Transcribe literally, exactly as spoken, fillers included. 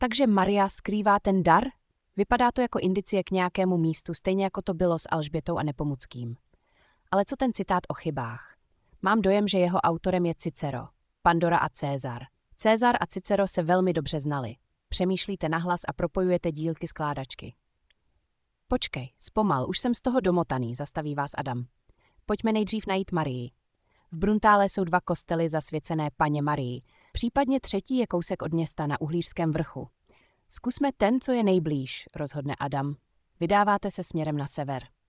Takže Maria skrývá ten dar? Vypadá to jako indicie k nějakému místu, stejně jako to bylo s Alžbětou a Nepomuckým. Ale co ten citát o chybách? Mám dojem, že jeho autorem je Cicero, Pandora a César. César a Cicero se velmi dobře znali. Přemýšlíte nahlas a propojujete dílky skládačky. Počkej, zpomal, už jsem z toho domotaný, zastaví vás Adam. Pojďme nejdřív najít Marii. V Bruntále jsou dva kostely zasvěcené Panně Marii, případně třetí je kousek od města na Uhlířském vrchu. Zkusme ten, co je nejblíž, rozhodne Adam. Vydáváte se směrem na sever.